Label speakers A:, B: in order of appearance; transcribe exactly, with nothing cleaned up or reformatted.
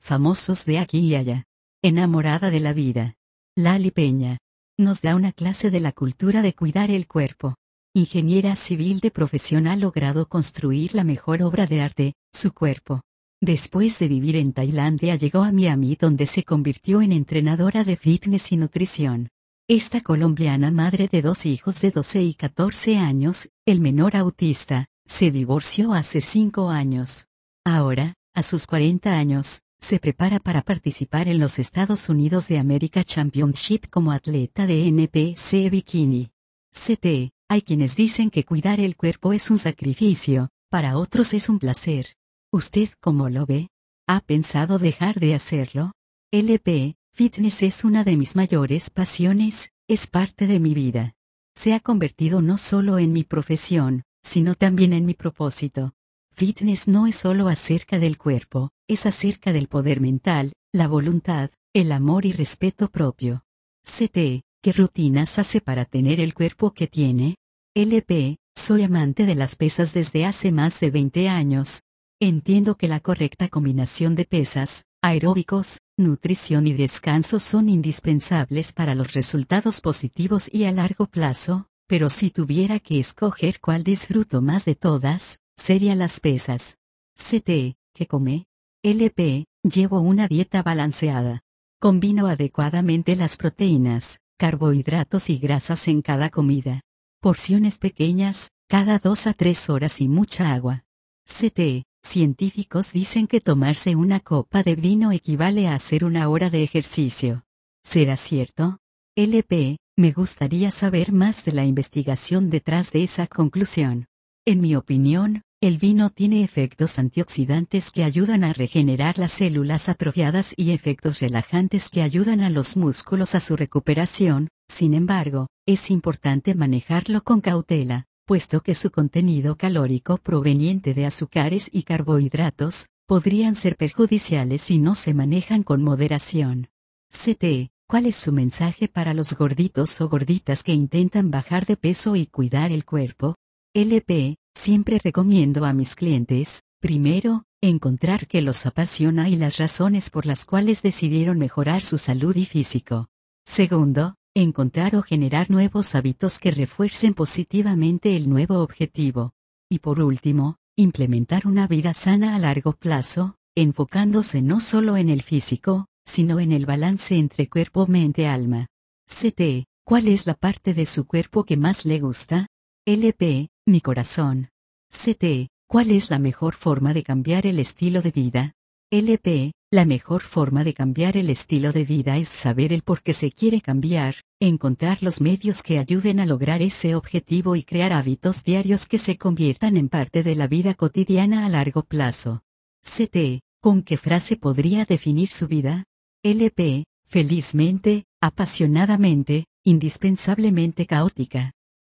A: famosos de aquí y allá. Enamorada de la vida. Lali Peña. Nos da una clase de la cultura de cuidar el cuerpo. Ingeniera civil de profesión, ha logrado construir la mejor obra de arte, su cuerpo. Después de vivir en Tailandia llegó a Miami, donde se convirtió en entrenadora de fitness y nutrición. Esta colombiana, madre de dos hijos de doce y catorce años, el menor autista, se divorció hace cinco años. Ahora, a sus cuarenta años, se prepara para participar en los Estados Unidos de América Championship como atleta de N P C Bikini. C T. Hay quienes dicen que cuidar el cuerpo es un sacrificio, para otros es un placer. ¿Usted cómo lo ve? ¿Ha pensado dejar de hacerlo? L P. Fitness es una de mis mayores pasiones, es parte de mi vida. Se ha convertido no solo en mi profesión, sino también en mi propósito. Fitness no es solo acerca del cuerpo, es acerca del poder mental, la voluntad, el amor y respeto propio. C T. ¿Qué rutinas hace para tener el cuerpo que tiene? L P. Soy amante de las pesas desde hace más de veinte años. Entiendo que la correcta combinación de pesas, aeróbicos, nutrición y descanso son indispensables para los resultados positivos y a largo plazo, pero si tuviera que escoger cuál disfruto más de todas, sería las pesas. C T. ¿Qué come? L P. Llevo una dieta balanceada. Combino adecuadamente las proteínas, carbohidratos y grasas en cada comida. Porciones pequeñas, cada dos a tres horas y mucha agua. C T. Científicos dicen que tomarse una copa de vino equivale a hacer una hora de ejercicio. ¿Será cierto? L P. Me gustaría saber más de la investigación detrás de esa conclusión. En mi opinión, el vino tiene efectos antioxidantes que ayudan a regenerar las células atrofiadas y efectos relajantes que ayudan a los músculos a su recuperación. Sin embargo, es importante manejarlo con cautela, puesto que su contenido calórico proveniente de azúcares y carbohidratos podrían ser perjudiciales si no se manejan con moderación. C T. ¿Cuál es su mensaje para los gorditos o gorditas que intentan bajar de peso y cuidar el cuerpo? L P. Siempre recomiendo a mis clientes, primero, encontrar qué los apasiona y las razones por las cuales decidieron mejorar su salud y físico. Segundo, encontrar o generar nuevos hábitos que refuercen positivamente el nuevo objetivo. Y por último, implementar una vida sana a largo plazo, enfocándose no solo en el físico, sino en el balance entre cuerpo, mente, alma. C T. ¿Cuál es la parte de su cuerpo que más le gusta? L P. Mi corazón. C T. ¿Cuál es la mejor forma de cambiar el estilo de vida? L P. La mejor forma de cambiar el estilo de vida es saber el por qué se quiere cambiar, encontrar los medios que ayuden a lograr ese objetivo y crear hábitos diarios que se conviertan en parte de la vida cotidiana a largo plazo. C T. ¿Con qué frase podría definir su vida? L P. Felizmente, apasionadamente, indispensablemente caótica.